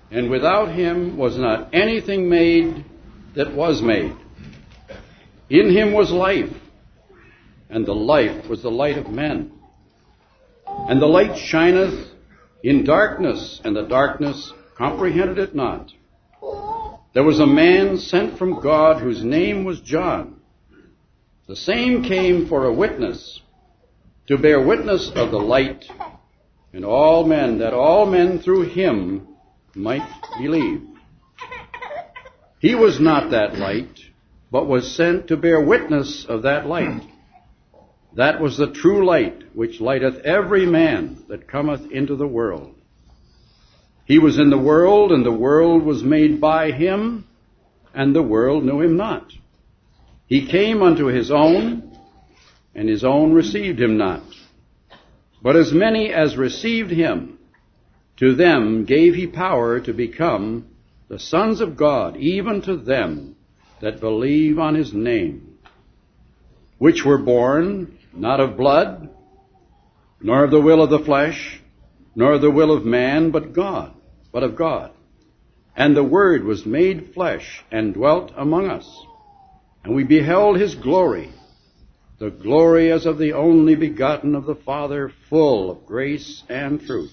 and without him was not anything made that was made. In him was life, and the life was the light of men. And the light shineth in darkness, and the darkness comprehended it not. There was a man sent from God whose name was John. The same came for a witness, to bear witness of the light, and all men, that all men through him might believe. He was not that light, but was sent to bear witness of that light. That was the true light, which lighteth every man that cometh into the world. He was in the world, and the world was made by him, and the world knew him not. He came unto his own, and his own received him not. But as many as received him, to them gave he power to become the sons of God, even to them that believe on his name, which were born not of blood, nor of the will of the flesh, nor of the will of man, but of God. And the Word was made flesh, and dwelt among us. And we beheld his glory, the glory as of the only begotten of the Father, full of grace and truth.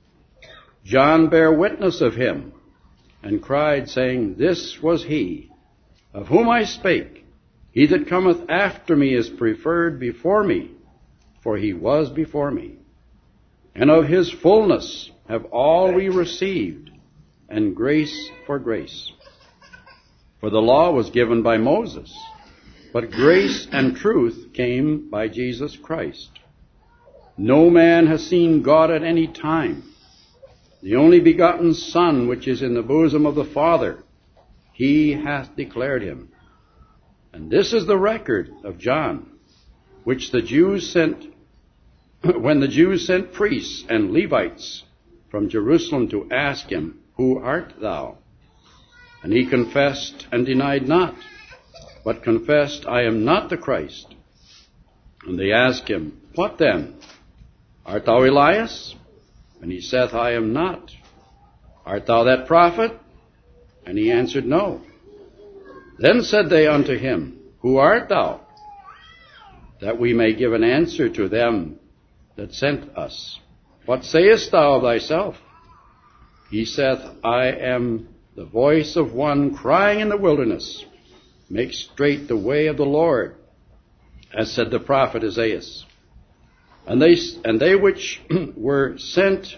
John bare witness of him, and cried, saying, This was he, of whom I spake. He that cometh after me is preferred before me, for he was before me. And of his fullness have all we received, and grace for grace. For the law was given by Moses, but grace and truth came by Jesus Christ. No man has seen God at any time. The only begotten Son, which is in the bosom of the Father, he hath declared him. And this is the record of John, which the Jews sent, when the Jews sent priests and Levites from Jerusalem to ask him, Who art thou? And he confessed and denied not, but confessed, I am not the Christ. And they asked him, What then? Art thou Elias? And he saith, I am not. Art thou that prophet? And he answered, No. Then said they unto him, Who art thou? That we may give an answer to them that sent us. What sayest thou of thyself? He saith, I am the voice of one crying in the wilderness, Make straight the way of the Lord, as said the prophet Isaiah. And they which were sent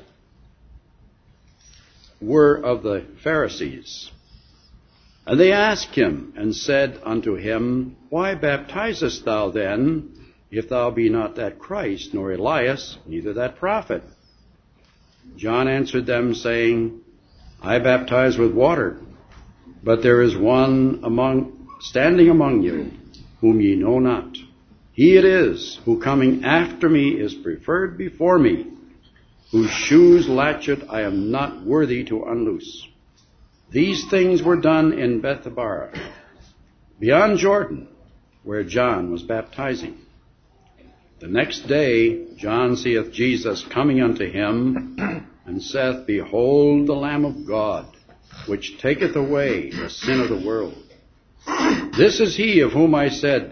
were of the Pharisees. And they asked him, and said unto him, Why baptizest thou then, if thou be not that Christ, nor Elias, neither that prophet? John answered them, saying, I baptize with water, but there is one standing among you, whom ye know not. He it is, who coming after me is preferred before me, whose shoes latchet I am not worthy to unloose. These things were done in Bethabara, beyond Jordan, where John was baptizing. The next day John seeth Jesus coming unto him, and saith, Behold the Lamb of God, which taketh away the sin of the world. This is he of whom I said,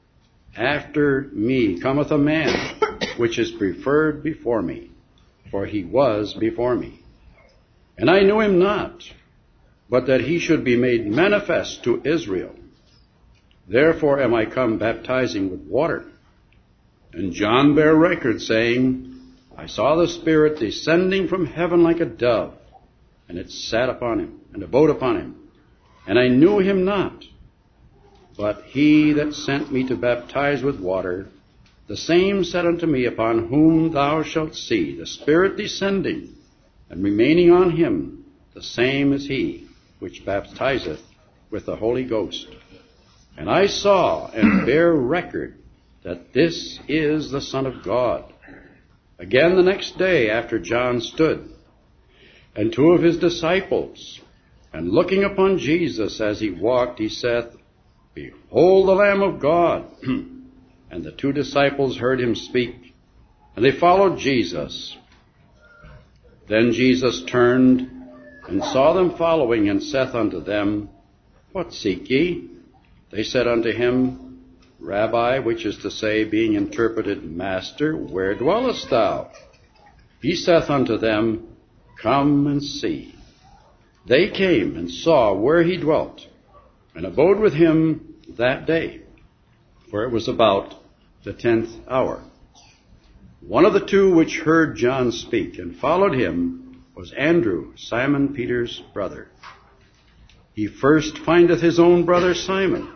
After me cometh a man, which is preferred before me, for he was before me. And I knew him not, but that he should be made manifest to Israel. Therefore am I come baptizing with water. And John bare record, saying, I saw the Spirit descending from heaven like a dove, and it sat upon him, and abode upon him. And I knew him not, but he that sent me to baptize with water, the same said unto me, Upon whom thou shalt see the Spirit descending and remaining on him, the same is he which baptizeth with the Holy Ghost. And I saw and bare record that this is the Son of God. Again the next day after John stood, and two of his disciples, and looking upon Jesus as he walked, he saith, Behold the Lamb of God. And the two disciples heard him speak, and they followed Jesus. Then Jesus turned and saw them following, and saith unto them, What seek ye? They said unto him, Rabbi, which is to say, being interpreted, Master, where dwellest thou? He saith unto them, Come and see. They came and saw where he dwelt, and abode with him that day, for it was about the 10th hour. One of the two which heard John speak and followed him was Andrew, Simon Peter's brother. He first findeth his own brother Simon,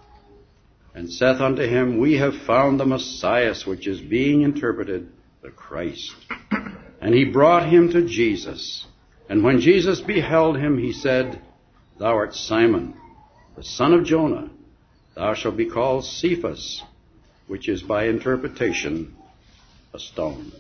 and saith unto him, We have found the Messiah, which is being interpreted, the Christ. And he brought him to Jesus. And when Jesus beheld him, he said, Thou art Simon, the son of Jonah. Thou shalt be called Cephas, which is by interpretation a stone.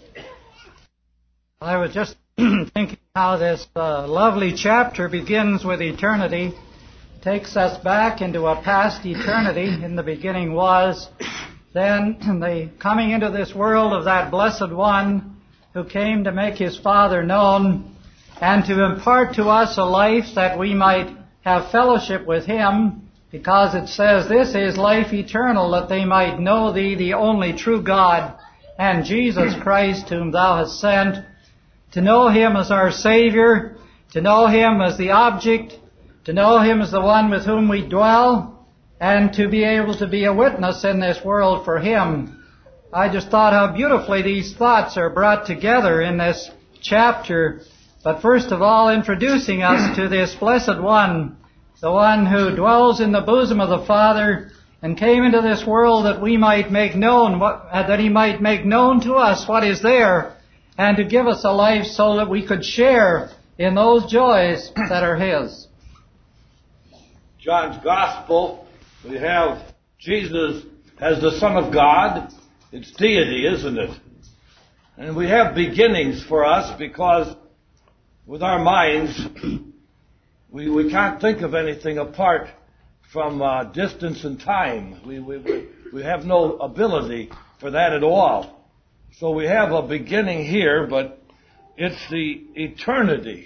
I was just thinking how this lovely chapter begins with eternity, takes us back into a past eternity. In the beginning was, then the coming into this world of that blessed one who came to make his Father known and to impart to us a life that we might have fellowship with him, because it says, This is life eternal, that they might know thee, the only true God, and Jesus Christ, whom thou hast sent. To know him as our Savior, to know him as the object, to know him as the one with whom we dwell, and to be able to be a witness in this world for him. I just thought how beautifully these thoughts are brought together in this chapter. But first of all, introducing us to this blessed one, the one who dwells in the bosom of the Father and came into this world that we might make known, that he might make known to us what is there, and to give us a life so that we could share in those joys that are his. John's Gospel, we have Jesus as the Son of God. It's deity, isn't it? And we have beginnings for us because with our minds, we can't think of anything apart from distance and time. We have no ability for that at all. So we have a beginning here, but it's the eternity.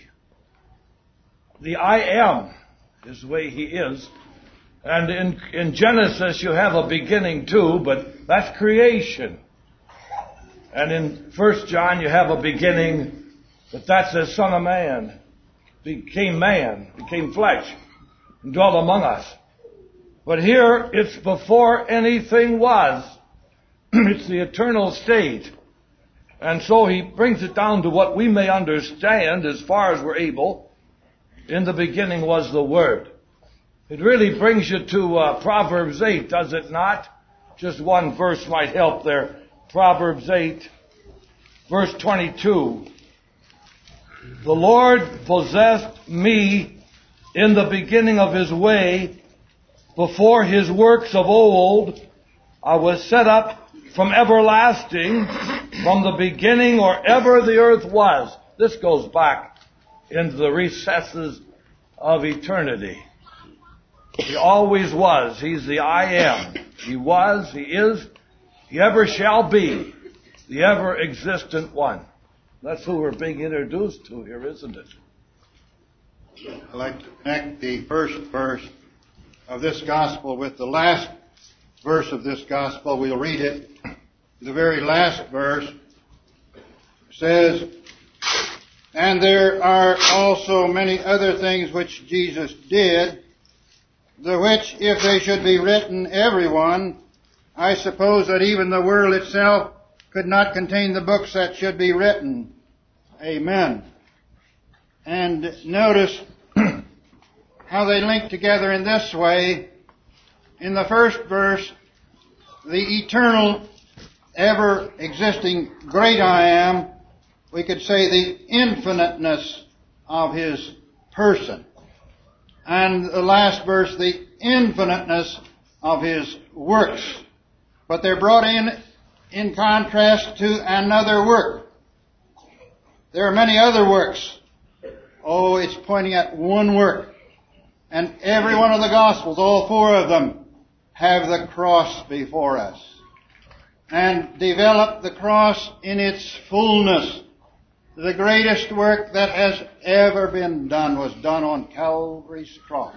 The I am is the way he is. And in Genesis you have a beginning too, but that's creation. And in 1 John you have a beginning, but that's the Son of Man. Became man, became flesh, and dwelt among us. But here it's before anything was. It's the eternal state. And so he brings it down to what we may understand as far as we're able. In the beginning was the Word. It really brings you to Proverbs 8, does it not? Just one verse might help there. Proverbs 8, verse 22. The Lord possessed me in the beginning of his way. Before his works of old, I was set up from everlasting, from the beginning or ever the earth was. This goes back into the recesses of eternity. He always was. He's the I am. He was, he is, he ever shall be, the ever existent one. That's who we're being introduced to here, isn't it? I'd like to connect the first verse of this gospel with the last verse of this gospel. We'll read it. The very last verse says, And there are also many other things which Jesus did, the which, if they should be written, every one, I suppose that even the world itself could not contain the books that should be written. Amen. And notice how they link together in this way. In the first verse, the eternal, ever-existing great I am, we could say the infiniteness of his person. And the last verse, the infiniteness of his works. But they're brought in contrast to another work. There are many other works. Oh, it's pointing at one work. And every one of the Gospels, all four of them, have the cross before us. And develop the cross in its fullness. the greatest work that has ever been done was done on Calvary's cross.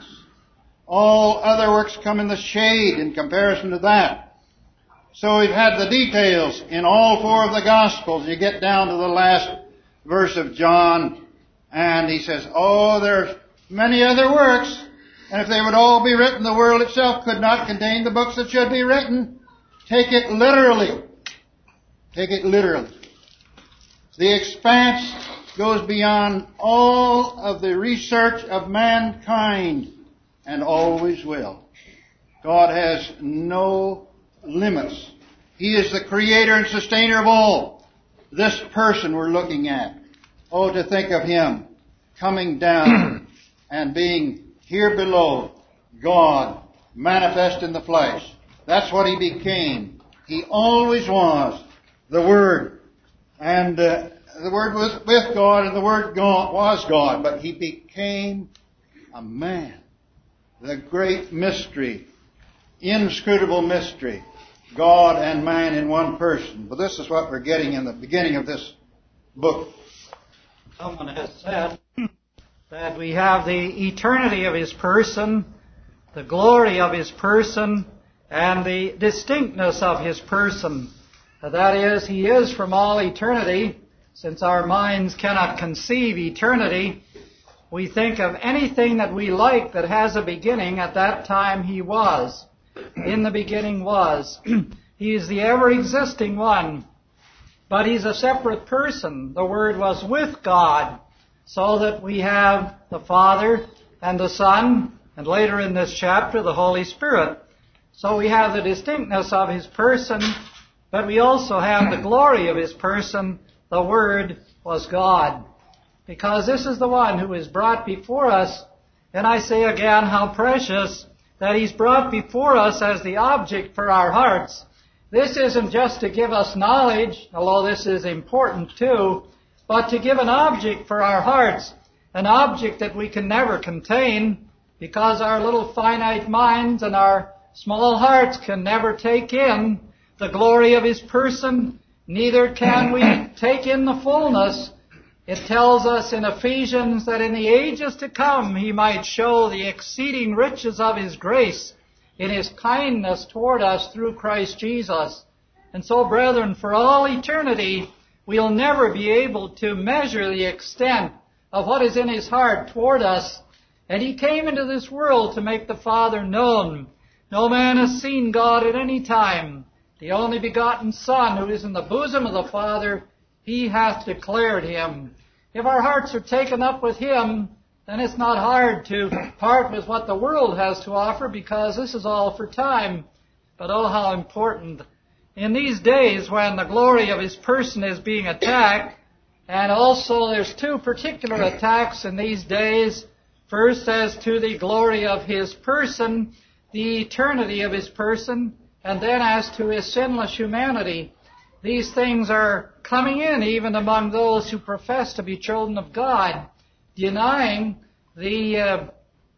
All other works come in the shade in comparison to that. So we've had the details in all four of the Gospels. You get down to the last verse of John, and he says, oh, there's many other works, and if they would all be written, the world itself could not contain the books that should be written. Take it literally. Take it literally. The expanse goes beyond all of the research of mankind, and always will. God has no limits. He is the creator and sustainer of all. This person we're looking at. Oh, to think of Him coming down and being here below, God manifest in the flesh. That's what He became. He always was the Word. And the Word was with God, and the Word was God. But He became a man. The great mystery, inscrutable mystery, God and man in one person. But this is what we're getting in the beginning of this book. Someone has said that we have the eternity of His person, the glory of His person, and the distinctness of His person. That is, He is from all eternity. Since our minds cannot conceive eternity, we think of anything that we like that has a beginning. At that time He was. In the beginning was. He is the ever-existing one. But He's a separate person. The Word was with God. So that we have the Father and the Son, and later in this chapter, the Holy Spirit. So we have the distinctness of His person, but we also have the glory of His person. The Word was God. Because this is the one who is brought before us, and I say again how precious that He's brought before us as the object for our hearts. This isn't just to give us knowledge, although this is important too, but to give an object for our hearts, an object that we can never contain, because our little finite minds and our small hearts can never take in the glory of His person, neither can we take in the fullness. It tells us in Ephesians that in the ages to come He might show the exceeding riches of His grace in His kindness toward us through Christ Jesus. And so, brethren, for all eternity, we'll never be able to measure the extent of what is in His heart toward us. And He came into this world to make the Father known. No man has seen God at any time. The only begotten Son, who is in the bosom of the Father, He hath declared Him. If our hearts are taken up with Him, then it's not hard to part with what the world has to offer, because this is all for time. But oh, how important. In these days when the glory of His person is being attacked, and also there's two particular attacks in these days. First, as to the glory of His person, the eternity of His person, and then as to His sinless humanity. These things are coming in even among those who profess to be children of God, denying the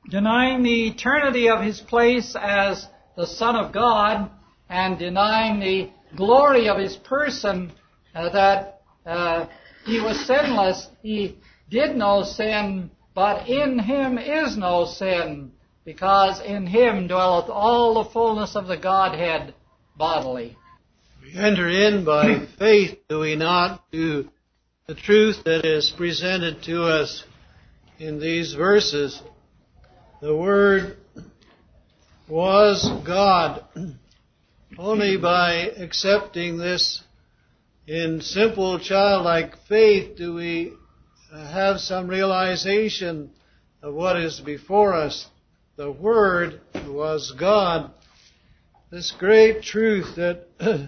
eternity of His place as the Son of God, and denying the glory of His person, that He was sinless. He did no sin, but in Him is no sin, because in Him dwelleth all the fullness of the Godhead bodily. We enter in by faith, do we not, to the truth that is presented to us in these verses. The Word was God. Only by accepting this in simple childlike faith do we have some realization of what is before us. The Word was God. This great truth that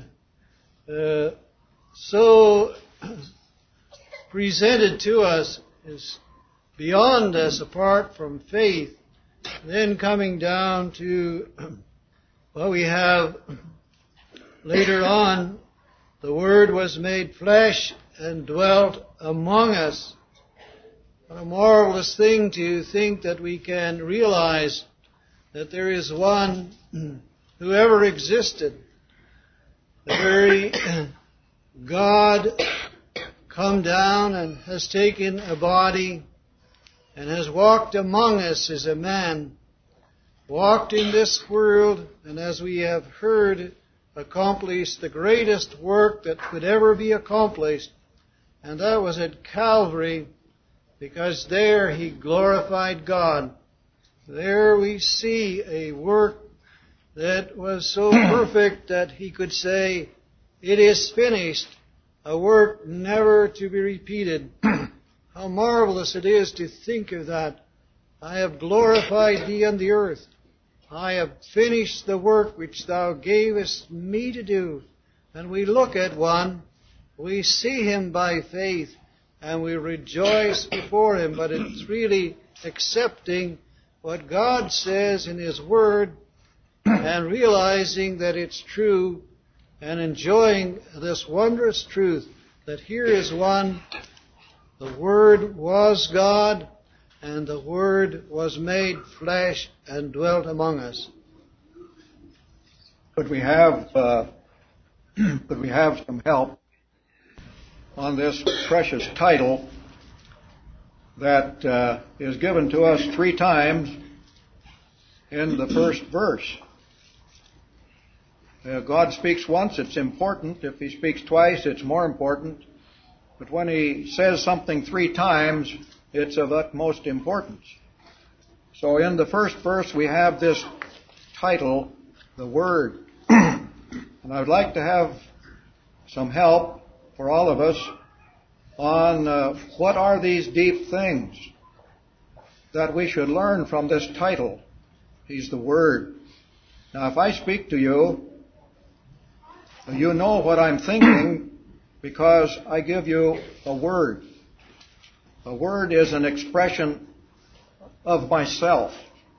so presented to us is beyond us apart from faith. Then coming down to what we have later on, the Word was made flesh and dwelt among us. What a marvelous thing to think that we can realize that there is one who ever existed, the very God come down and has taken a body and has walked among us as a man, walked in this world, and as we have heard, accomplished the greatest work that could ever be accomplished, and that was at Calvary, because there He glorified God. There we see a work that was so perfect that He could say, "It is finished," a work never to be repeated. How marvelous it is to think of that. I have glorified Thee on the earth. I have finished the work which Thou gavest me to do. And we look at one, we see Him by faith, and we rejoice before Him, but it's really accepting what God says in His Word and realizing that it's true and enjoying this wondrous truth that here is one, the Word was God, and the Word was made flesh and dwelt among us. Could we have some help on this precious title that is given to us 3 times in the first verse? God speaks once, it's important. If He speaks twice, it's more important. But when He says something 3 times, it's of utmost importance. So in the first verse we have this title, the Word. And I would like to have some help for all of us on what are these deep things that we should learn from this title. He's the Word. Now if I speak to you, you know what I'm thinking because I give you a word. A word is an expression of myself.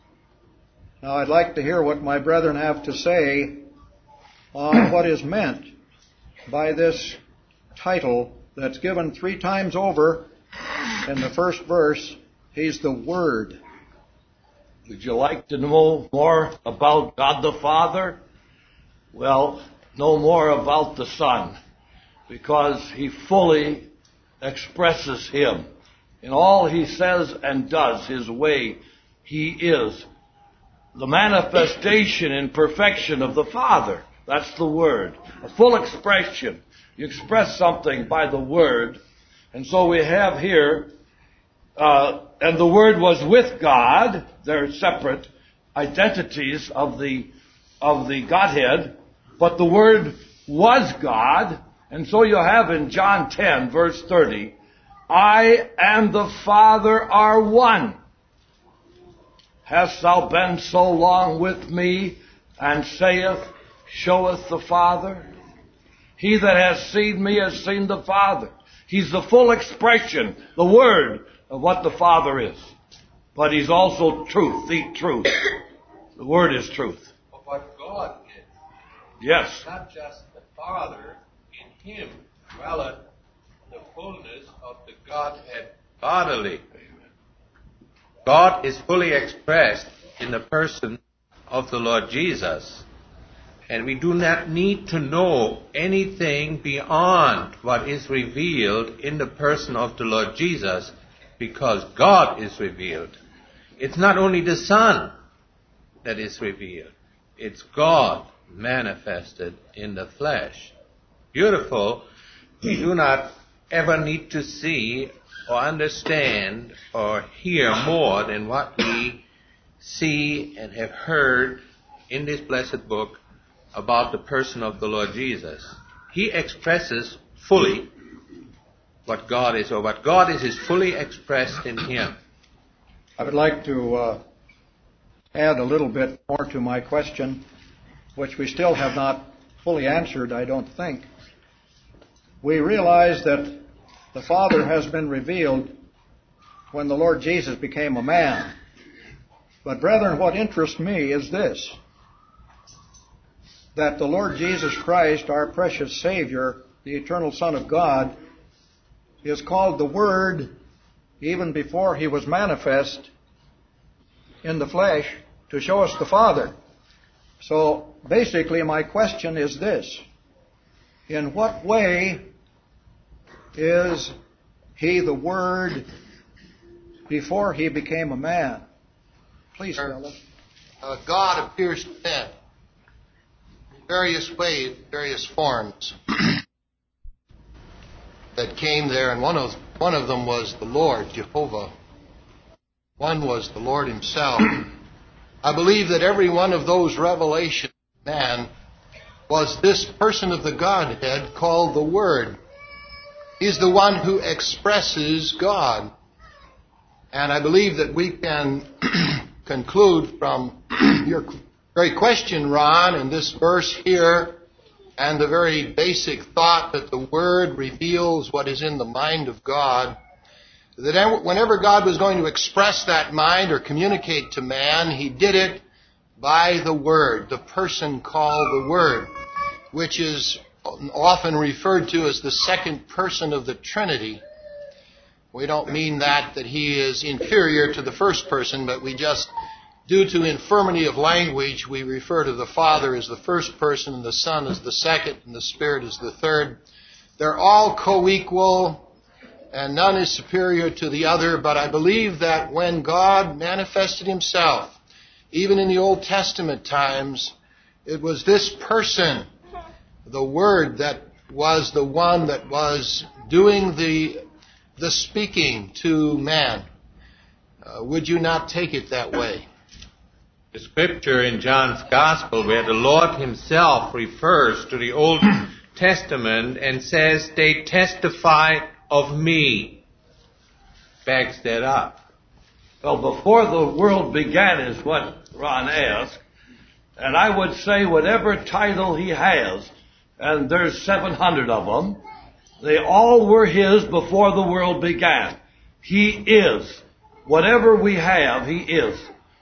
Now I'd like to hear what my brethren have to say on what is meant by this title that's given 3 times over in the first verse. He's the Word. Would you like to know more about God the Father? Well, know more about the Son, because He fully expresses Him. In all He says and does, His way, He is the manifestation in perfection of the Father. That's the Word. A full expression. You express something by the Word. And so we have here, and the Word was with God. They're separate identities of the Godhead. But the Word was God. And so you have in John 10, verse 30, I and the Father are one. Hast thou been so long with me, and showeth the Father? He that has seen me has seen the Father. He's the full expression, the Word of what the Father is. But He's also truth, the truth. The Word is truth. Of what God is. Yes. Not just the Father. In Him dwelleth the fullness of the Godhead bodily. God is fully expressed in the person of the Lord Jesus. And we do not need to know anything beyond what is revealed in the person of the Lord Jesus, because God is revealed. It's not only the Son that is revealed. It's God manifested in the flesh. Beautiful. We do not ever need to see or understand or hear more than what we see and have heard in this blessed book about the person of the Lord Jesus. He expresses fully what God is, or what God is fully expressed in Him. I would like to add a little bit more to my question, which we still have not fully answered, I don't think. We realize that the Father has been revealed when the Lord Jesus became a man. But brethren, what interests me is this, that the Lord Jesus Christ, our precious Savior, the eternal Son of God, is called the Word even before He was manifest in the flesh to show us the Father. So basically my question is this: in what way is He the Word before He became a man? Please, Philip. God appears to men in various ways, various forms that came there, and one of them was the Lord, Jehovah. One was the Lord Himself. I believe that every one of those revelations of man was this person of the Godhead called the Word. He's the one who expresses God. And I believe that we can conclude from your very question, Ron, and this verse here, and the very basic thought that the Word reveals what is in the mind of God, that whenever God was going to express that mind or communicate to man, He did it by the Word, the person called the Word, which is often referred to as the second person of the Trinity. We don't mean that He is inferior to the first person, but we just, due to infirmity of language, we refer to the Father as the first person, and the Son as the second, and the Spirit as the third. They're all co-equal, and none is superior to the other, but I believe that when God manifested Himself, even in the Old Testament times, it was this person, the Word, that was the one that was doing the speaking to man. Would you not take it that way? The scripture in John's Gospel where the Lord Himself refers to the Old Testament and says, they testify of me, backs that up. Well, before the world began is what Ron asked. And I would say whatever title He has, and there's 700 of them, they all were His before the world began. He is. Whatever we have, He is.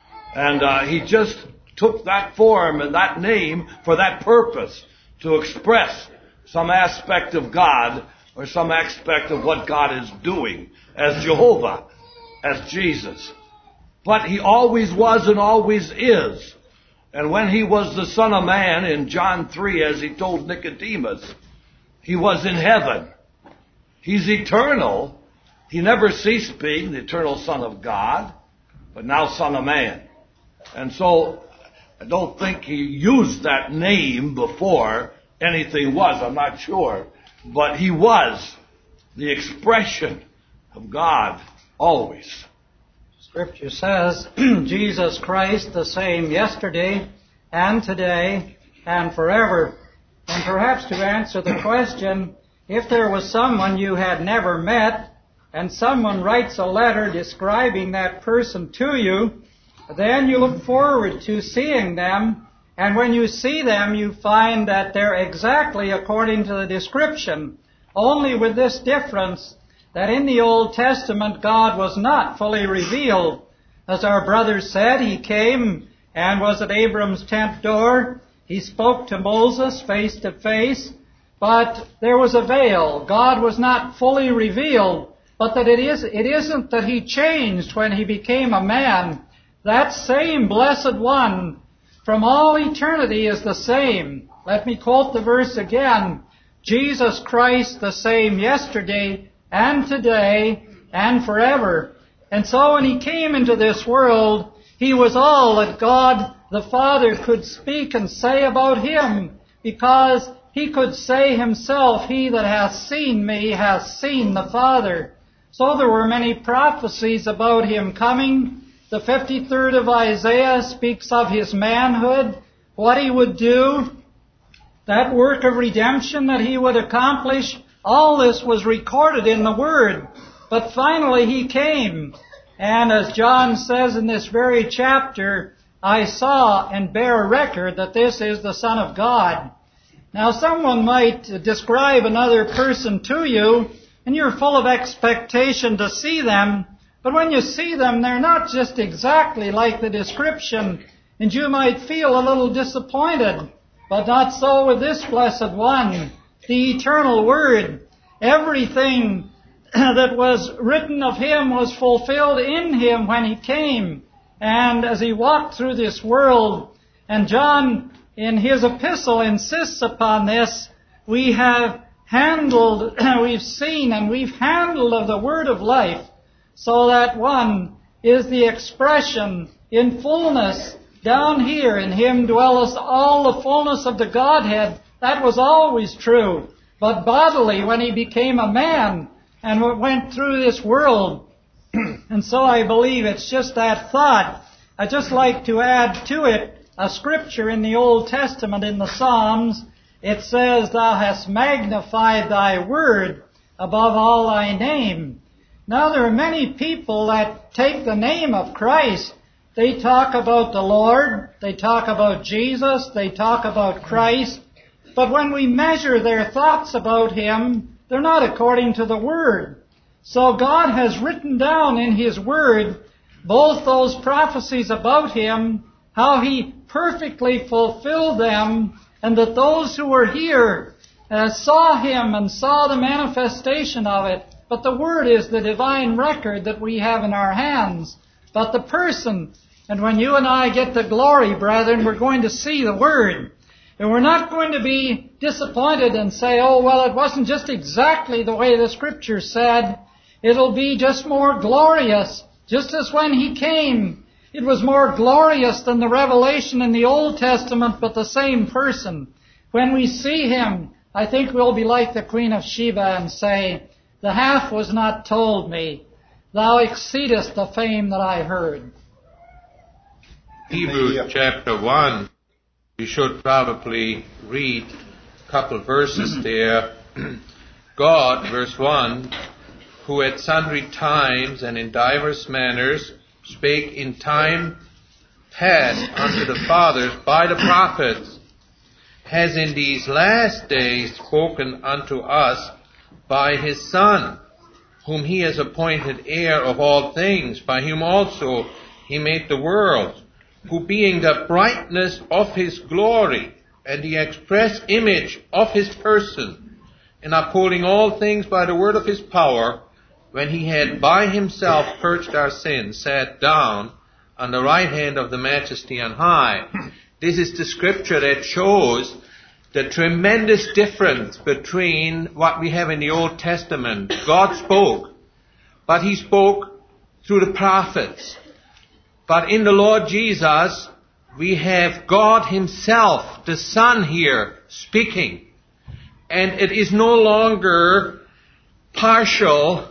And He just took that form and that name for that purpose, to express some aspect of God or some aspect of what God is doing as Jehovah, as Jesus. But He always was and always is. And when He was the Son of Man in John 3, as He told Nicodemus, He was in heaven. He's eternal. He never ceased being the eternal Son of God, but now Son of Man. And so I don't think He used that name before anything was. I'm not sure. But He was the expression of God always. Scripture says, Jesus Christ the same yesterday and today and forever. And perhaps to answer the question, if there was someone you had never met and someone writes a letter describing that person to you, then you look forward to seeing them. And when you see them, you find that they're exactly according to the description, only with this difference, that in the Old Testament God was not fully revealed. As our brother said, He came and was at Abram's tent door. He spoke to Moses face to face, but there was a veil. God was not fully revealed, but that it isn't that He changed when He became a man. That same blessed one from all eternity is the same. Let me quote the verse again. Jesus Christ the same yesterday and today and forever. And so when He came into this world, He was all that God the Father could speak and say about Him, because He could say Himself, He that hath seen me hath seen the Father. So there were many prophecies about Him coming. The 53rd of Isaiah speaks of His manhood, what He would do, that work of redemption that He would accomplish. All this was recorded in the Word. But finally He came. And as John says in this very chapter, I saw and bear record that this is the Son of God. Now someone might describe another person to you, and you're full of expectation to see them. But when you see them, they're not just exactly like the description, and you might feel a little disappointed. But not so with this blessed one, the eternal Word. Everything that was written of Him was fulfilled in Him when He came. And as He walked through this world, and John in his epistle insists upon this, we have we've seen and we've handled of the word of life, so that one is the expression in fullness. Down here in him dwelleth all the fullness of the Godhead. That was always true. But bodily, when he became a man and went through this world, and so I believe it's just that thought. I'd just like to add to it a scripture in the Old Testament in the Psalms. It says, Thou hast magnified thy word above all thy name. Now there are many people that take the name of Christ. They talk about the Lord, they talk about Jesus, they talk about Christ. But when we measure their thoughts about Him, they're not according to the Word. So God has written down in His Word both those prophecies about Him, how He perfectly fulfilled them, and that those who were here saw Him and saw the manifestation of it. But the Word is the divine record that we have in our hands. But the person, and when you and I get to glory, brethren, we're going to see the Word. And we're not going to be disappointed and say, oh, well, it wasn't just exactly the way the Scripture said. It'll be just more glorious, just as when He came. It was more glorious than the revelation in the Old Testament, but the same person. When we see Him, I think we'll be like the Queen of Sheba and say, the half was not told me. Thou exceedest the fame that I heard. Hebrews chapter 1, we should probably read a couple verses there. God, verse 1, who at sundry times and in divers manners spake in time past unto the fathers by the prophets, has in these last days spoken unto us by His Son, whom He has appointed heir of all things, by whom also He made the world, who being the brightness of His glory and the express image of His person, and upholding all things by the word of His power, when He had by Himself purged our sins, sat down on the right hand of the Majesty on high. This is the scripture that shows the tremendous difference between what we have in the Old Testament. God spoke, but He spoke through the prophets. But in the Lord Jesus, we have God Himself, the Son here, speaking. And it is no longer partial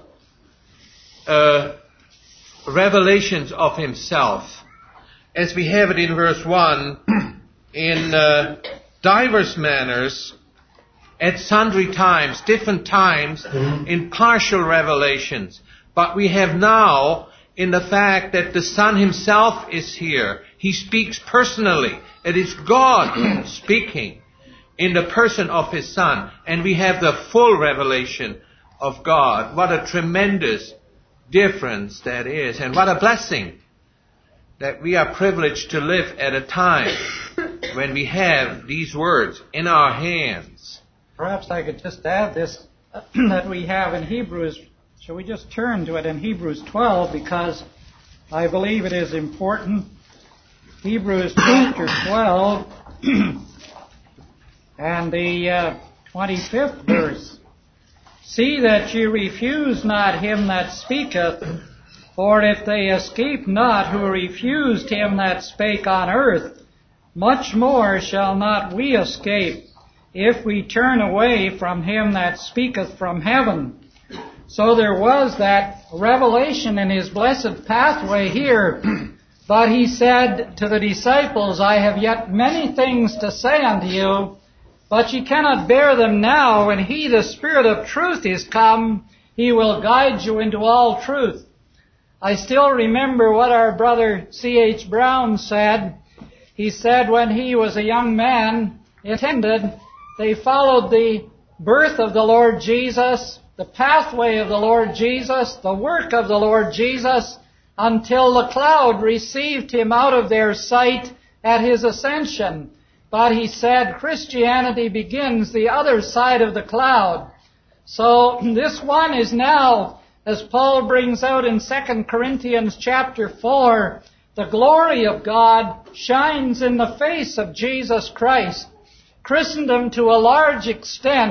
revelations of Himself. As we have it in verse 1, in divers manners, at sundry times, different times, in partial revelations. But we have now, in the fact that the Son Himself is here, He speaks personally. It is God speaking in the person of His Son. And we have the full revelation of God. What a tremendous difference that is. And what a blessing that we are privileged to live at a time when we have these words in our hands. Perhaps I could just add this that we have in Hebrews. Shall we just turn to it in Hebrews 12, because I believe it is important. Hebrews chapter 12 and the 25th verse. See that ye refuse not him that speaketh, for if they escape not who refused him that spake on earth, much more shall not we escape, if we turn away from him that speaketh from heaven. So there was that revelation in His blessed pathway here. But He said to the disciples, I have yet many things to say unto you, but ye cannot bear them now. When He, the Spirit of truth, is come, He will guide you into all truth. I still remember what our brother C.H. Brown said. He said when he was a young man, they followed the birth of the Lord Jesus, the pathway of the Lord Jesus, the work of the Lord Jesus, until the cloud received Him out of their sight at His ascension. But he said Christianity begins the other side of the cloud. So this one is now, as Paul brings out in 2 Corinthians chapter 4, the glory of God shines in the face of Jesus Christ. Christendom, to a large extent,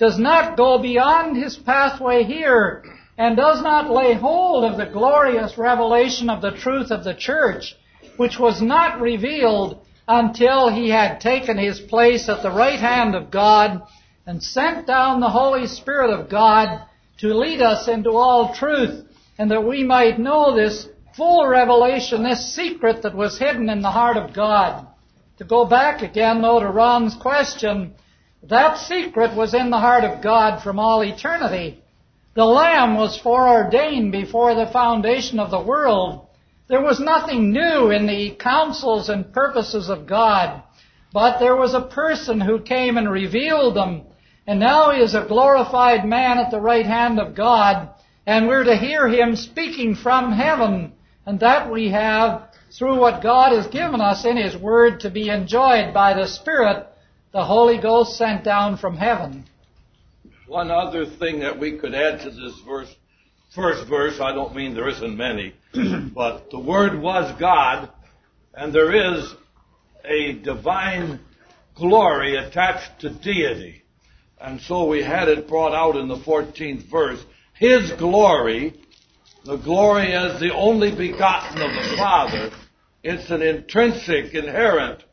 does not go beyond his pathway here and does not lay hold of the glorious revelation of the truth of the church, which was not revealed until he had taken his place at the right hand of God and sent down the Holy Spirit of God to lead us into all truth, and that we might know this full revelation, this secret that was hidden in the heart of God. To go back again, though, to Ron's question, that secret was in the heart of God from all eternity. The Lamb was foreordained before the foundation of the world. There was nothing new in the counsels and purposes of God, but there was a person who came and revealed them, and now he is a glorified man at the right hand of God, and we're to hear him speaking from heaven, and that we have through what God has given us in his word to be enjoyed by the Spirit, the Holy Ghost sent down from heaven. One other thing that we could add to this first verse, I don't mean there isn't many, but the Word was God, and there is a divine glory attached to deity. And so we had it brought out in the 14th verse. His glory, the glory as the only begotten of the Father, it's an intrinsic, inherent,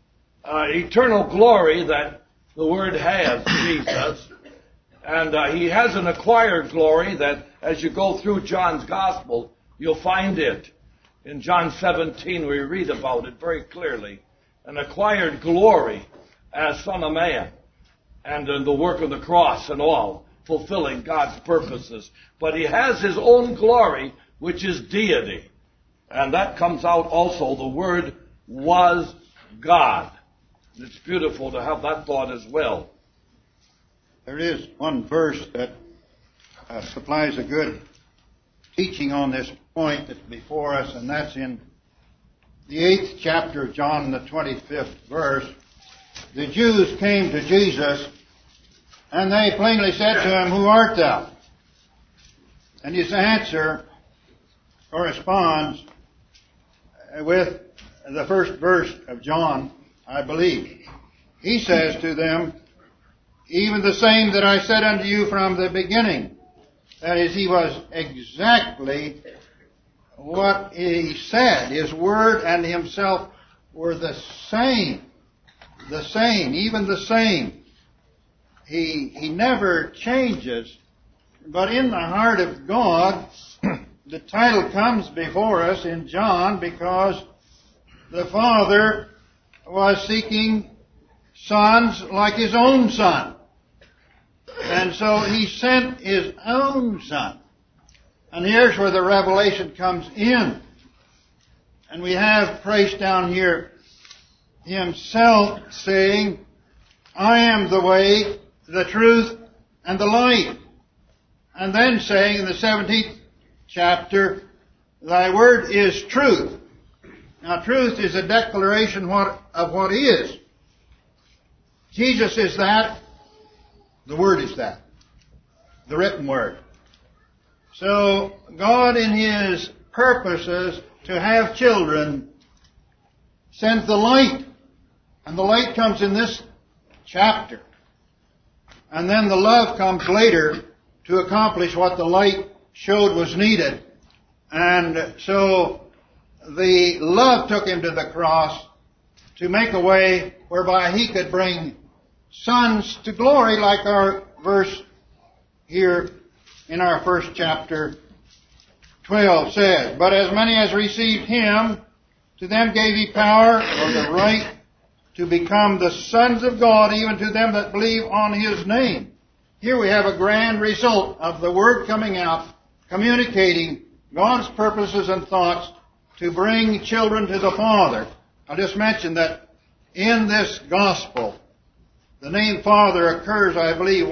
eternal glory that the Word has, Jesus. And he has an acquired glory that, as you go through John's Gospel, you'll find it. In John 17, we read about it very clearly. An acquired glory as Son of Man, and in the work of the cross and all, fulfilling God's purposes. But he has his own glory, which is deity. And that comes out also. The Word was God. It's beautiful to have that thought as well. There is one verse that supplies a good teaching on this point that's before us, and that's in the 8th chapter of John, the 25th verse. The Jews came to Jesus, and they plainly said to him, "Who art thou?" And his answer corresponds with the first verse of John, I believe. He says to them, "Even the same that I said unto you from the beginning." That is, he was exactly what he said. His word and himself were the same. The same, even the same. He never changes. But in the heart of God, the title comes before us in John because the Father was seeking sons like his own Son. And so he sent his own Son. And here's where the revelation comes in. And we have placed down here himself saying, "I am the way, the truth, and the life." And then saying in the 17th chapter, "Thy word is truth." Now truth is a declaration of what is. Jesus is that. The Word is that. The written Word. So God in His purposes to have children sends the light. And the light comes in this chapter. And then the love comes later to accomplish what the light showed was needed. And so the love took him to the cross to make a way whereby he could bring sons to glory, like our verse here in our first chapter 12 says. "But as many as received him, to them gave he power," or the right, "to become the sons of God, even to them that believe on his name." Here we have a grand result of the Word coming out, communicating God's purposes and thoughts to bring children to the Father. I'll just mention that in this Gospel, the name Father occurs, I believe,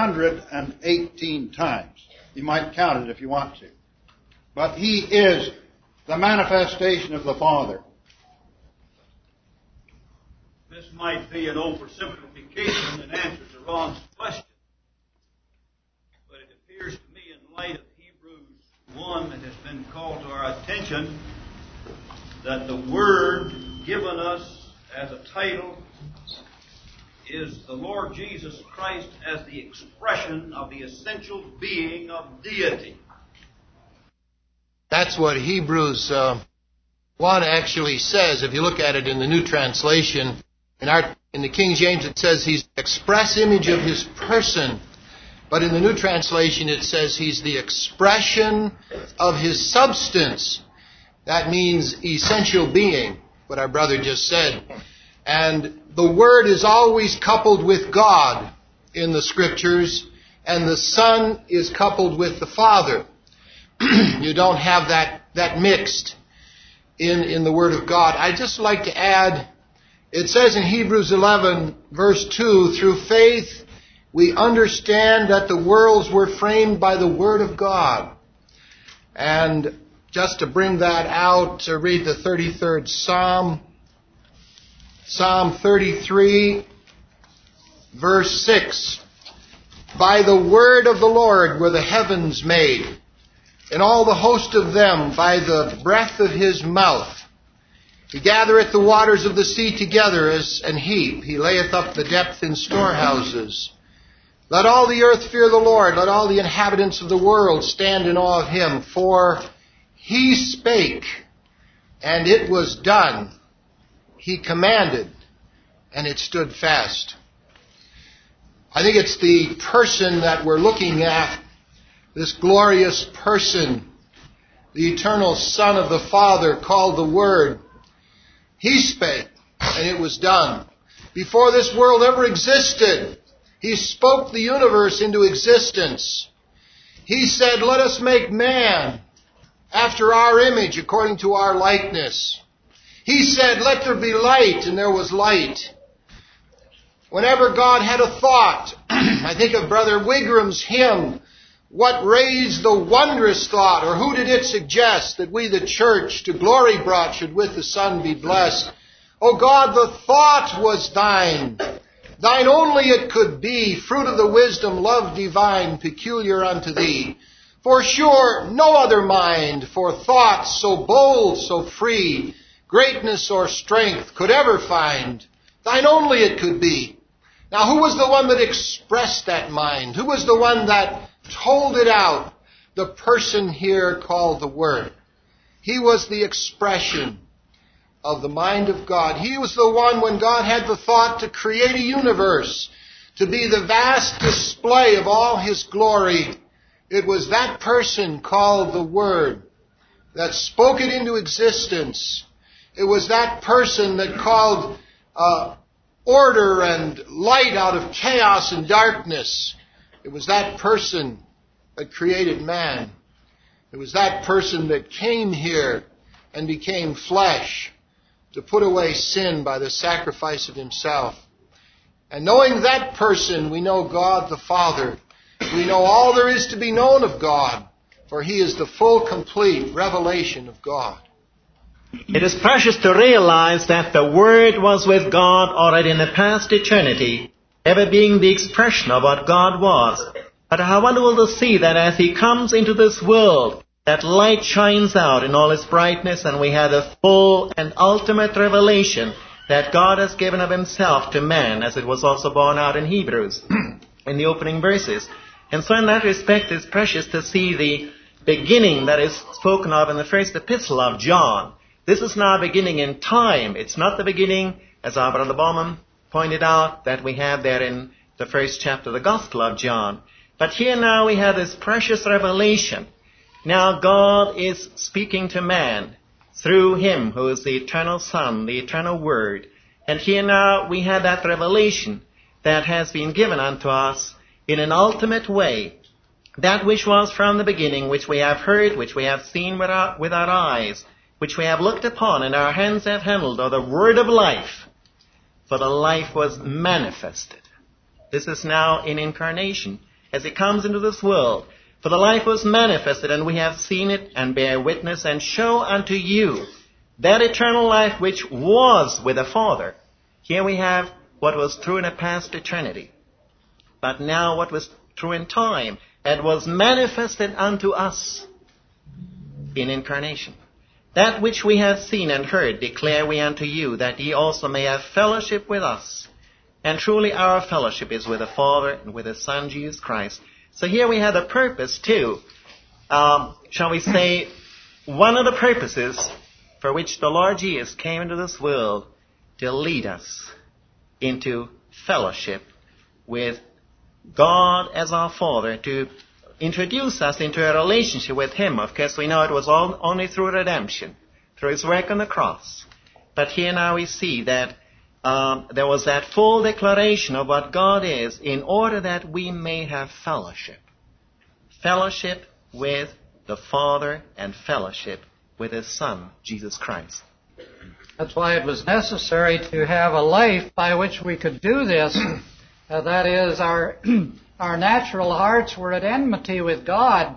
118 times. You might count it if you want to. But He is the manifestation of the Father. This might be an oversimplification in answer to Ron's question. But it appears to me, in light of Hebrews 1 that has been called to our attention, that the Word given us as a title is the Lord Jesus Christ as the expression of the essential being of deity. That's what Hebrews 1 actually says. If you look at it in the New Translation, in the King James it says He's the express image of His person. But in the New Translation it says He's the expression of His substance. That means essential being, what our brother just said. And the Word is always coupled with God in the Scriptures, and the Son is coupled with the Father. You don't have that mixed in the Word of God. I'd just like to add, it says in Hebrews 11, verse 2, through faith we understand that the worlds were framed by the Word of God. And just to bring that out, to read the 33rd Psalm, Psalm 33, verse 6. By the word of the Lord were the heavens made, and all the host of them by the breath of His mouth. He gathereth the waters of the sea together as an heap. He layeth up the depth in storehouses. Let all the earth fear the Lord. Let all the inhabitants of the world stand in awe of Him. For He spake, and it was done. He commanded, and it stood fast. I think it's the person that we're looking at, this glorious person, the eternal Son of the Father, called the Word. He spake, and it was done. Before this world ever existed, He spoke the universe into existence. He said, let us make man after our image, according to our likeness. He said, let there be light, and there was light. Whenever God had a thought, I think of Brother Wigram's hymn, what raised the wondrous thought, or who did it suggest that we, the church, to glory brought, should with the Son be blessed? O God, the thought was Thine. Thine only it could be, fruit of the wisdom, love divine, peculiar unto Thee. For sure, no other mind, for thoughts so bold, so free, greatness or strength could ever find. Thine only it could be. Now, who was the one that expressed that mind? Who was the one that told it out? The person here called the Word. He was the expression of the mind of God. He was the one, when God had the thought to create a universe, to be the vast display of all His glory. It was that person called the Word that spoke it into existence. It was that person that called order and light out of chaos and darkness. It was that person that created man. It was that person that came here and became flesh to put away sin by the sacrifice of Himself. And knowing that person, we know God the Father. We know all there is to be known of God, for He is the full, complete revelation of God. It is precious to realize that the Word was with God already in the past eternity, ever being the expression of what God was. But how wonderful to see that as He comes into this world, that light shines out in all its brightness, and we have the full and ultimate revelation that God has given of Himself to man, as it was also borne out in Hebrews, in the opening verses. And so in that respect, it's precious to see the beginning that is spoken of in the first epistle of John. This is now beginning in time. It's not the beginning, as our Brother Bowman pointed out, that we have there in the first chapter of the Gospel of John. But here now we have this precious revelation. Now God is speaking to man through Him who is the eternal Son, the eternal Word. And here now we have that revelation that has been given unto us in an ultimate way. That which was from the beginning, which we have heard, which we have seen with our eyes, which we have looked upon and our hands have handled, are the Word of life. For the life was manifested. This is now in incarnation, as it comes into this world. For the life was manifested, and we have seen it, and bear witness, and show unto you that eternal life which was with the Father. Here we have what was true in a past eternity, but now what was true in time, and was manifested unto us in incarnation. That which we have seen and heard declare we unto you, that ye also may have fellowship with us. And truly our fellowship is with the Father and with His Son, Jesus Christ. So here we have the purpose too. Shall we say, one of the purposes for which the Lord Jesus came into this world to lead us into fellowship with God as our Father, to introduce us into a relationship with Him. Of course, we know it was only through redemption, through His work on the cross. But here now we see that there was that full declaration of what God is in order that we may have fellowship. Fellowship with the Father and fellowship with His Son, Jesus Christ. That's why it was necessary to have a life by which we could do this. That is, our natural hearts were at enmity with God.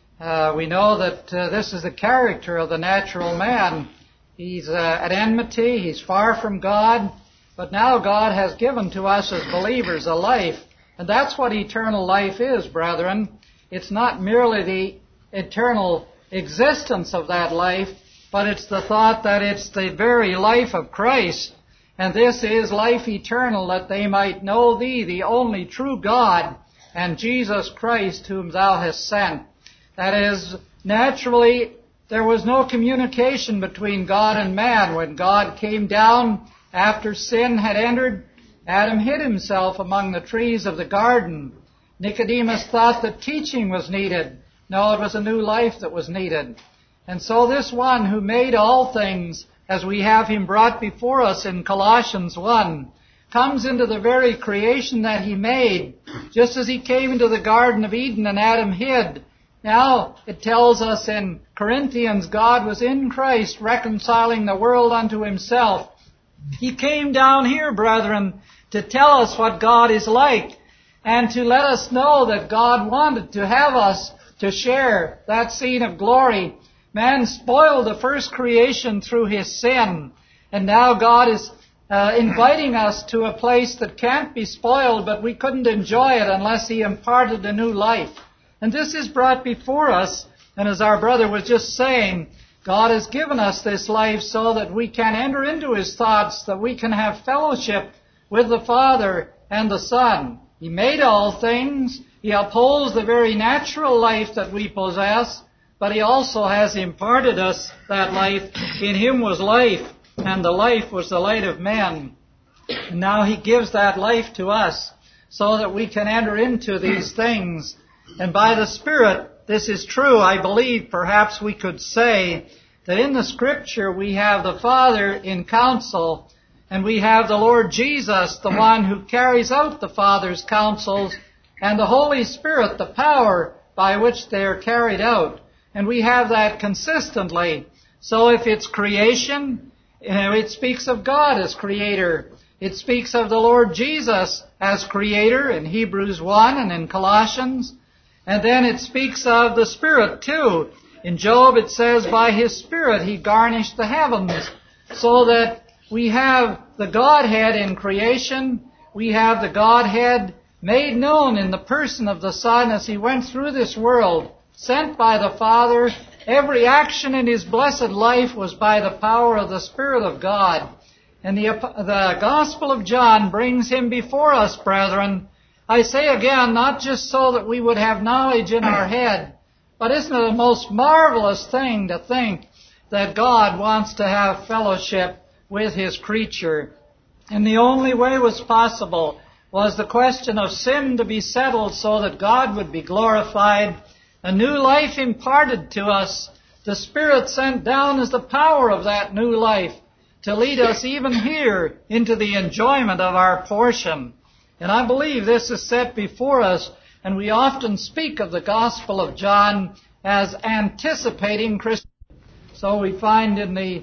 We know that this is the character of the natural man. He's at enmity, he's far from God, but now God has given to us as believers a life. And that's what eternal life is, brethren. It's not merely the eternal existence of that life, but it's the thought that it's the very life of Christ. And this is life eternal, that they might know Thee, the only true God, and Jesus Christ, whom Thou hast sent. That is, naturally, there was no communication between God and man. When God came down after sin had entered, Adam hid himself among the trees of the garden. Nicodemus thought that teaching was needed. No, it was a new life that was needed. And so this one who made all things, as we have Him brought before us in Colossians 1, comes into the very creation that He made, just as He came into the Garden of Eden and Adam hid. Now, it tells us in Corinthians, God was in Christ reconciling the world unto Himself. He came down here, brethren, to tell us what God is like, and to let us know that God wanted to have us to share that scene of glory. Man spoiled the first creation through his sin, and now God is inviting us to a place that can't be spoiled, but we couldn't enjoy it unless He imparted a new life. And this is brought before us, and as our brother was just saying, God has given us this life so that we can enter into His thoughts, that we can have fellowship with the Father and the Son. He made all things. He upholds the very natural life that we possess, but He also has imparted us that life. In Him was life, and the life was the light of men. And now He gives that life to us so that we can enter into these things. And by the Spirit, this is true. I believe perhaps we could say that in the Scripture we have the Father in counsel, and we have the Lord Jesus, the one who carries out the Father's counsels, and the Holy Spirit, the power by which they are carried out. And we have that consistently. So if it's creation, it speaks of God as Creator. It speaks of the Lord Jesus as Creator in Hebrews 1 and in Colossians. And then it speaks of the Spirit too. In Job it says, by His Spirit He garnished the heavens. So that we have the Godhead in creation. We have the Godhead made known in the person of the Son as He went through this world, sent by the Father. Every action in His blessed life was by the power of the Spirit of God. And the Gospel of John brings Him before us, brethren. I say again, not just so that we would have knowledge in our head, but isn't it a most marvelous thing to think that God wants to have fellowship with His creature? And the only way was possible was the question of sin to be settled so that God would be glorified. A new life imparted to us, the Spirit sent down as the power of that new life to lead us even here into the enjoyment of our portion. And I believe this is set before us, and we often speak of the Gospel of John as anticipating Christ. So we find in the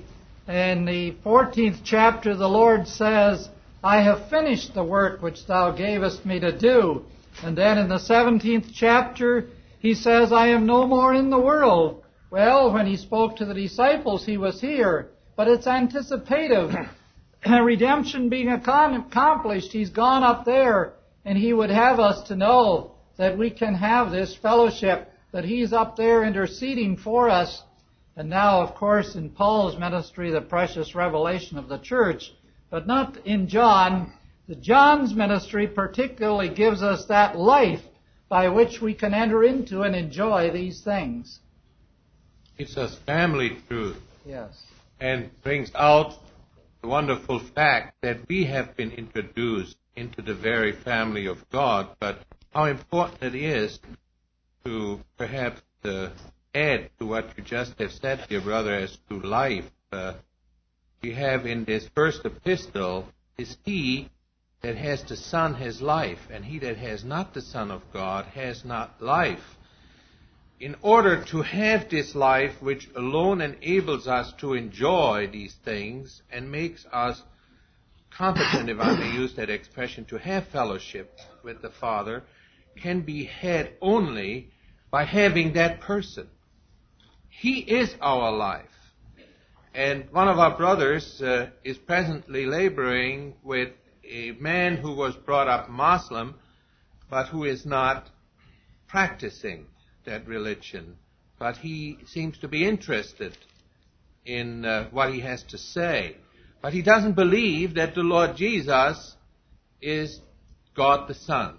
14th chapter, the Lord says, I have finished the work which Thou gavest me to do. And then in the 17th chapter, He says, I am no more in the world. Well, when He spoke to the disciples, He was here. But it's anticipative. Redemption being accomplished, He's gone up there, and He would have us to know that we can have this fellowship, that He's up there interceding for us. And now, of course, in Paul's ministry, the precious revelation of the church, but not in John, John's ministry particularly gives us that life by which we can enter into and enjoy these things. It's a family truth. Yes. And brings out the wonderful fact that we have been introduced into the very family of God, but how important it is to perhaps add to what you just have said, dear brother, as to life. We have in this first epistle, is he that has the Son has life, and he that has not the Son of God has not life. In order to have this life, which alone enables us to enjoy these things and makes us competent, if I may use that expression, to have fellowship with the Father, can be had only by having that person. He is our life. And one of our brothers is presently laboring with a man who was brought up Muslim, but who is not practicing that religion. But he seems to be interested in what he has to say. But he doesn't believe that the Lord Jesus is God the Son.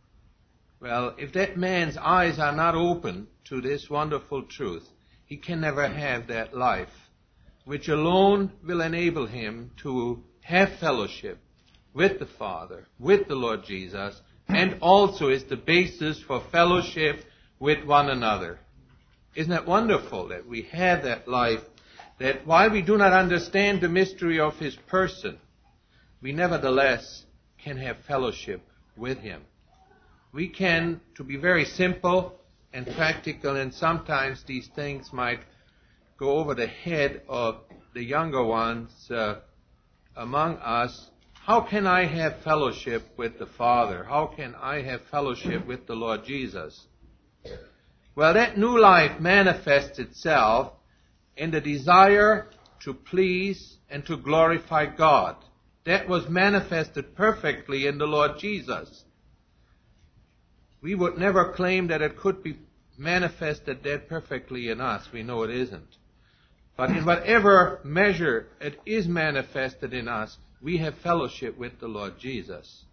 Well, if that man's eyes are not open to this wonderful truth, he can never have that life, which alone will enable him to have fellowship with the Father, with the Lord Jesus, and also is the basis for fellowship with one another. Isn't that wonderful that we have that life, that while we do not understand the mystery of his person, we nevertheless can have fellowship with him. We can, to be very simple and practical, and sometimes these things might go over the head of the younger ones among us. How can I have fellowship with the Father? How can I have fellowship with the Lord Jesus? Well, that new life manifests itself in the desire to please and to glorify God. That was manifested perfectly in the Lord Jesus. We would never claim that it could be manifested that perfectly in us. We know it isn't. But in whatever measure it is manifested in us, we have fellowship with the Lord Jesus.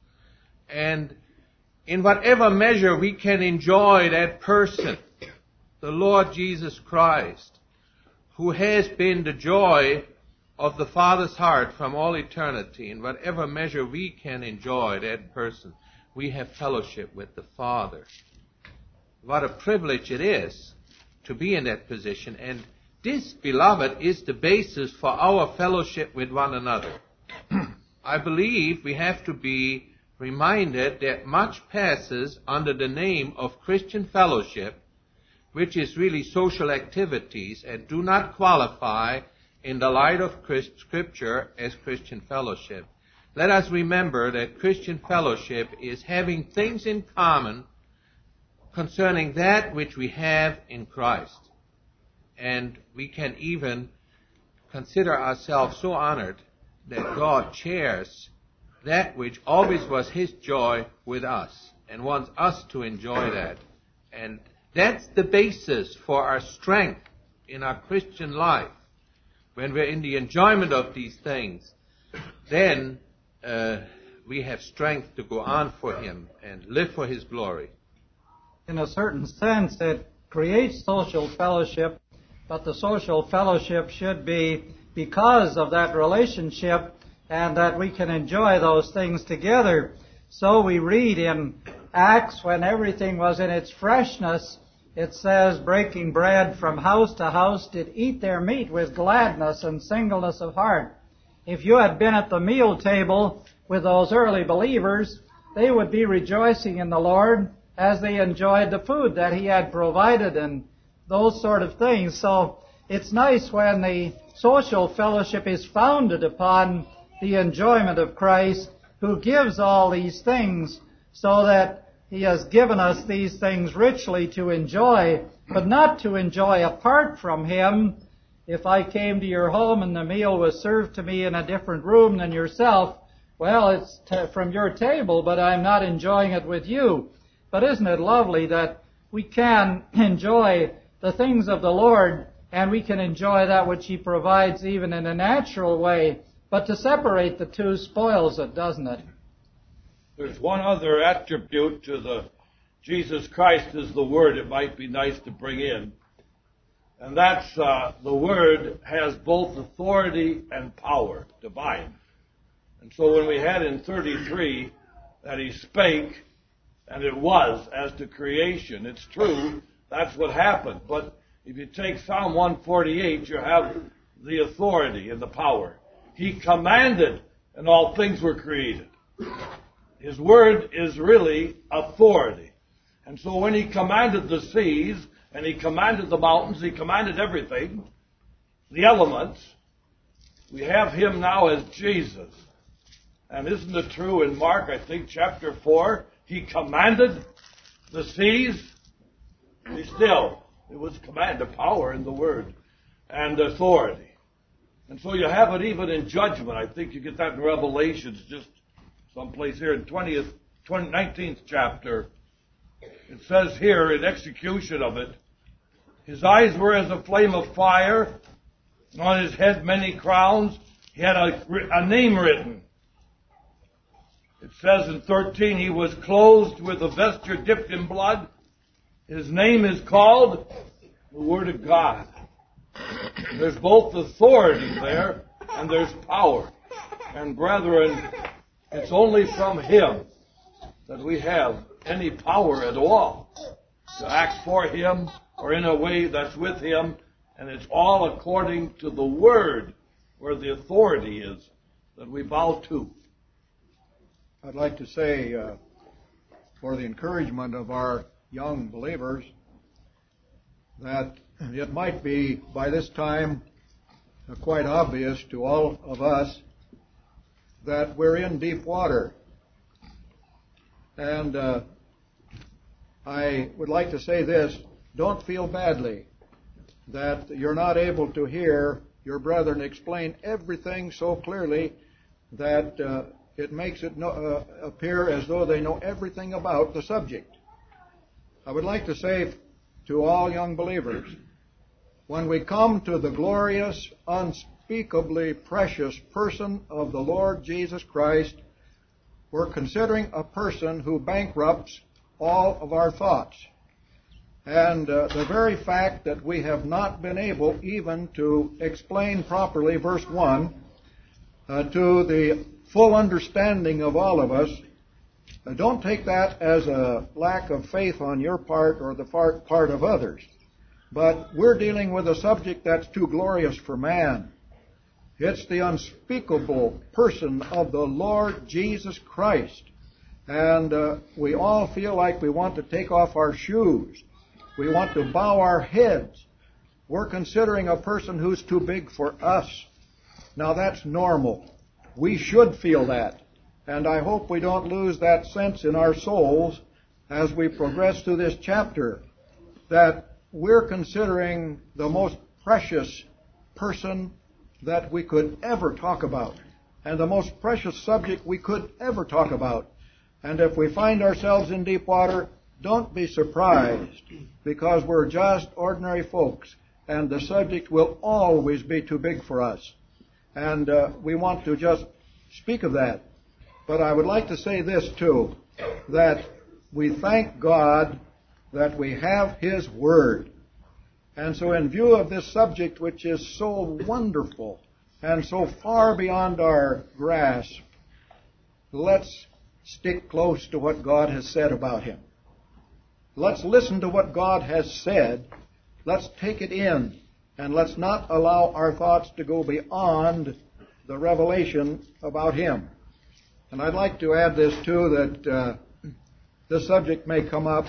And in whatever measure we can enjoy that person, the Lord Jesus Christ, who has been the joy of the Father's heart from all eternity, in whatever measure we can enjoy that person, we have fellowship with the Father. What a privilege it is to be in that position. And this, beloved, is the basis for our fellowship with one another. I believe we have to be reminded that much passes under the name of Christian fellowship, which is really social activities, and do not qualify in the light of Scripture as Christian fellowship. Let us remember that Christian fellowship is having things in common concerning that which we have in Christ. And we can even consider ourselves so honored that God shares that which always was His joy with us and wants us to enjoy that. And that's the basis for our strength in our Christian life. When we're in the enjoyment of these things, then we have strength to go on for Him and live for His glory. In a certain sense, it creates social fellowship, but the social fellowship should be because of that relationship and that we can enjoy those things together. So we read in Acts, when everything was in its freshness, it says, breaking bread from house to house, did eat their meat with gladness and singleness of heart. If you had been at the meal table with those early believers, they would be rejoicing in the Lord as they enjoyed the food that He had provided and those sort of things. So it's nice when the social fellowship is founded upon the enjoyment of Christ, who gives all these things, so that He has given us these things richly to enjoy, but not to enjoy apart from Him. If I came to your home and the meal was served to me in a different room than yourself, well, it's from your table, but I'm not enjoying it with you. But isn't it lovely that we can enjoy the things of the Lord, and we can enjoy that which He provides even in a natural way But to separate the two spoils it, doesn't it? There's one other attribute to the Jesus Christ is the Word it might be nice to bring in. And that's the Word has both authority and power, divine. And so when we had in 33 that He spake, and it was as to creation, it's true, that's what happened. But if you take Psalm 148, you have the authority and the power. He commanded, and all things were created. His Word is really authority. And so when He commanded the seas, and He commanded the mountains, He commanded everything, the elements, we have Him now as Jesus. And isn't it true in Mark, I think, chapter 4, He commanded the seas? Be still. It was command, the power in the Word, and authority. And so you have it even in judgment. I think you get that in Revelations, just someplace here in 19th chapter. It says here, in execution of it, His eyes were as a flame of fire, and on His head many crowns. He had a name written. It says in 13, He was clothed with a vesture dipped in blood. His name is called the Word of God. There's both authority there, and there's power. And brethren, it's only from Him that we have any power at all to act for Him or in a way that's with Him, and it's all according to the Word where the authority is that we bow to. I'd like to say, for the encouragement of our young believers, that it might be by this time quite obvious to all of us that we're in deep water. And I would like to say this: don't feel badly that you're not able to hear your brethren explain everything so clearly that it makes it appear as though they know everything about the subject. I would like to say to all young believers, when we come to the glorious, unspeakably precious person of the Lord Jesus Christ, we're considering a person who bankrupts all of our thoughts. And the very fact that we have not been able even to explain properly verse 1 to the full understanding of all of us, don't take that as a lack of faith on your part or the part of others. But we're dealing with a subject that's too glorious for man. It's the unspeakable person of the Lord Jesus Christ. And we all feel like we want to take off our shoes. We want to bow our heads. We're considering a person who's too big for us. Now that's normal. We should feel that. And I hope we don't lose that sense in our souls as we progress through this chapter, that we're considering the most precious person that we could ever talk about, and the most precious subject we could ever talk about. And if we find ourselves in deep water, don't be surprised, because we're just ordinary folks, and the subject will always be too big for us. And we want to just speak of that. But I would like to say this too, that we thank God that we have His Word. And so in view of this subject, which is so wonderful and so far beyond our grasp, let's stick close to what God has said about Him. Let's listen to what God has said. Let's take it in, and let's not allow our thoughts to go beyond the revelation about Him. And I'd like to add this too, that this subject may come up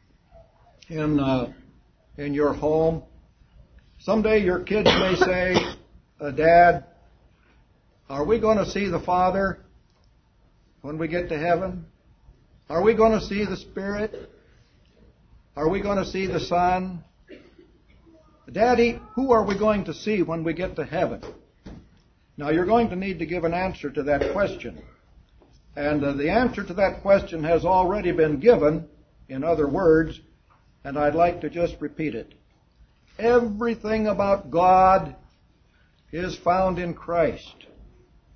in your home. Someday your kids may say, Dad, are we going to see the Father when we get to heaven? Are we going to see the Spirit? Are we going to see the Son? Daddy, who are we going to see when we get to heaven? Now you're going to need to give an answer to that question. And the answer to that question has already been given, in other words, and I'd like to just repeat it. Everything about God is found in Christ.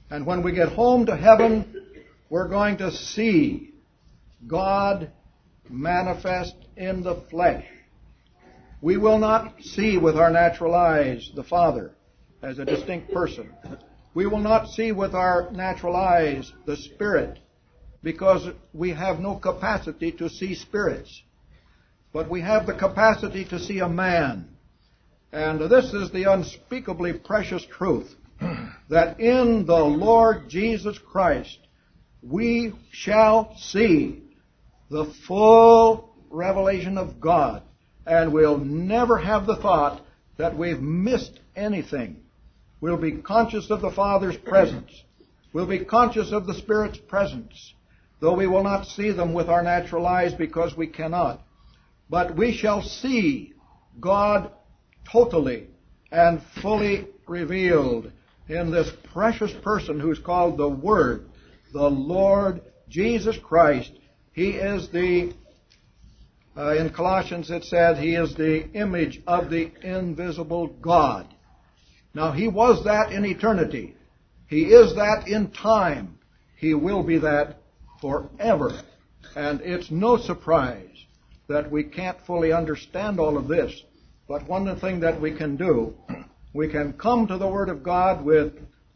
And when we get home to heaven, we're going to see God manifest in the flesh. We will not see with our natural eyes the Father as a distinct person. We will not see with our natural eyes the Spirit, because we have no capacity to see spirits. But we have the capacity to see a man. And this is the unspeakably precious truth, that in the Lord Jesus Christ we shall see the full revelation of God, and we'll never have the thought that we've missed anything. We'll be conscious of the Father's presence. We'll be conscious of the Spirit's presence, though we will not see them with our natural eyes because we cannot. But we shall see God totally and fully revealed in this precious person who's called the Word, the Lord Jesus Christ. He is in Colossians it said, He is the image of the invisible God. Now, He was that in eternity. He is that in time. He will be that forever. And it's no surprise that we can't fully understand all of this. But one thing that we can do, we can come to the Word of God with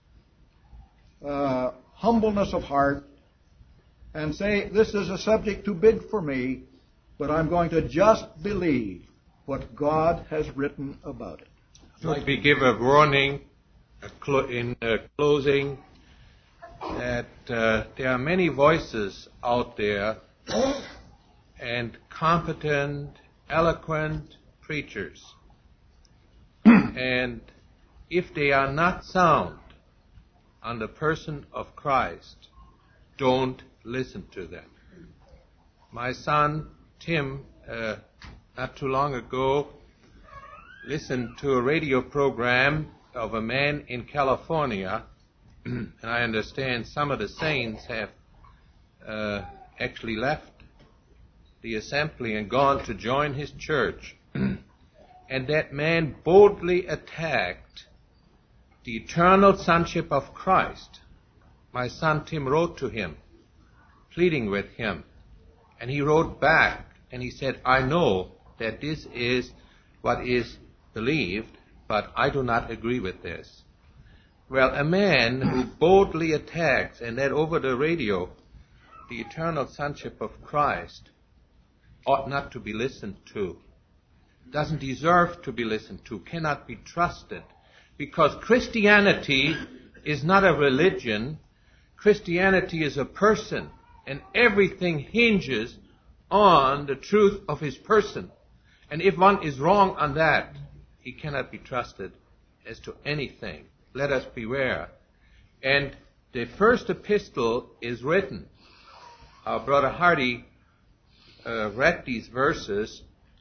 humbleness of heart and say, this is a subject too big for me, but I'm going to just believe what God has written about it. Let me give a warning in closing that there are many voices out there and competent, eloquent preachers. And if they are not sound on the person of Christ, don't listen to them. My son, Tim, not too long ago, listened to a radio program of a man in California, and I understand some of the saints have actually left the assembly and gone to join his church. And that man boldly attacked the eternal sonship of Christ. My son Tim wrote to him, pleading with him. And he wrote back and he said, I know that this is what is believed, but I do not agree with this. Well, a man who boldly attacks, and that over the radio, the eternal sonship of Christ, ought not to be listened to. Doesn't deserve to be listened to, cannot be trusted. Because Christianity is not a religion. Christianity is a person. And everything hinges on the truth of his person. And if one is wrong on that, he cannot be trusted as to anything. Let us beware. And the first epistle is written. Our brother Hardy read these verses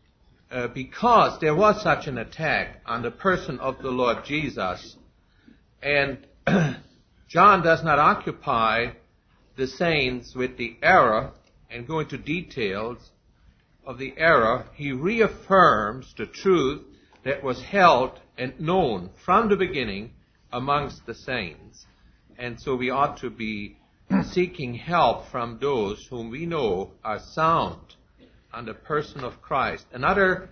because there was such an attack on the person of the Lord Jesus. And John does not occupy the saints with the error and go into details of the error. He reaffirms the truth that was held and known from the beginning amongst the saints. And so we ought to be seeking help from those whom we know are sound on the person of Christ. Another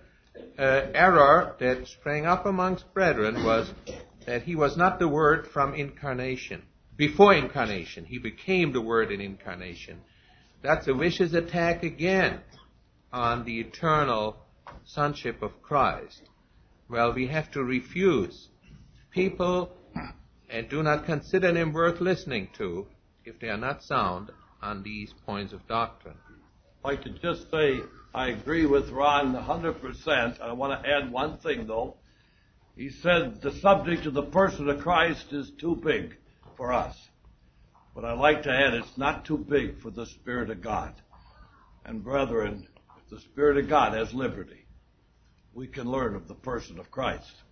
error that sprang up amongst brethren was that he was not the Word from incarnation. Before incarnation, he became the Word in incarnation. That's a vicious attack again on the eternal sonship of Christ. Well, we have to refuse people and do not consider them worth listening to if they are not sound on these points of doctrine. I'd like to just say I agree with Ron 100%. I want to add one thing, though. He said the subject of the person of Christ is too big for us. But I'd like to add it's not too big for the Spirit of God. And brethren, if the Spirit of God has liberty, we can learn of the person of Christ.